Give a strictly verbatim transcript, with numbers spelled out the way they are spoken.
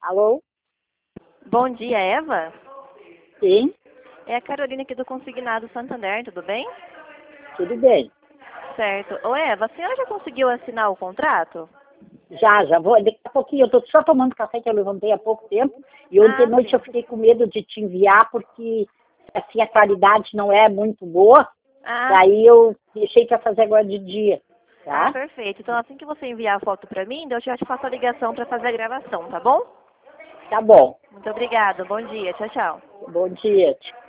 Alô? Bom dia, Eva. Sim, É a Carolina aqui do Consignado Santander, tudo bem? tudo bem. Certo. Ô Eva, a senhora já conseguiu assinar o contrato? Já, já vou. Daqui a pouquinho, eu tô só tomando café que eu levantei há pouco tempo. E ontem à Ah, noite eu sim. fiquei com medo de te enviar, porque assim a qualidade não é muito boa. Ah, Daí sim. eu deixei para fazer agora de dia, Ah, tá? perfeito. Então assim que você enviar a foto pra mim, eu já te faço a ligação pra fazer a gravação, tá bom? Tá bom. Muito obrigada. Bom dia. Tchau, tchau. Bom dia.